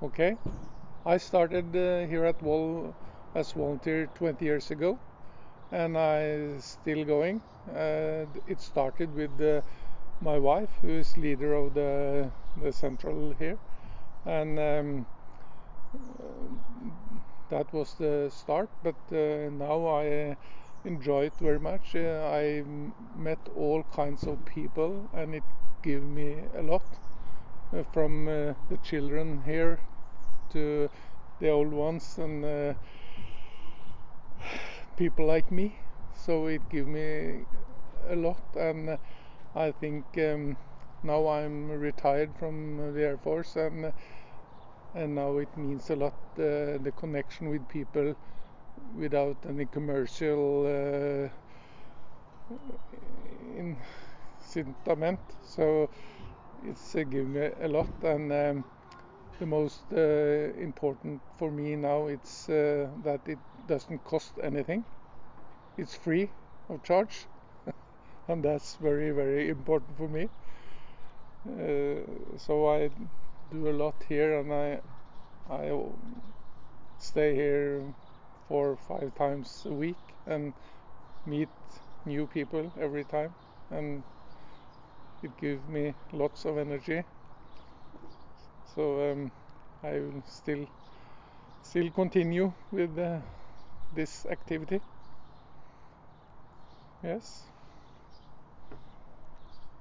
Okay, I started here at Voll as volunteer 20 years ago, and I still going. It started with my wife, who is leader of the central here, and that was the start. But now I enjoy it very much. I met all kinds of people, and it gave me a lot. From the children here to the old ones and people like me. So it gave me a lot, and I think now I'm retired from the Air Force, and now it means a lot, the connection with people without any commercial incitament. So it's given me a lot, and the most important for me now it's that it doesn't cost anything. It's free of charge, and that's very, very important for me. So I do a lot here, and I stay here 4 or 5 times a week and meet new people every time, and it gives me lots of energy. So I will still continue with this activity. Yes.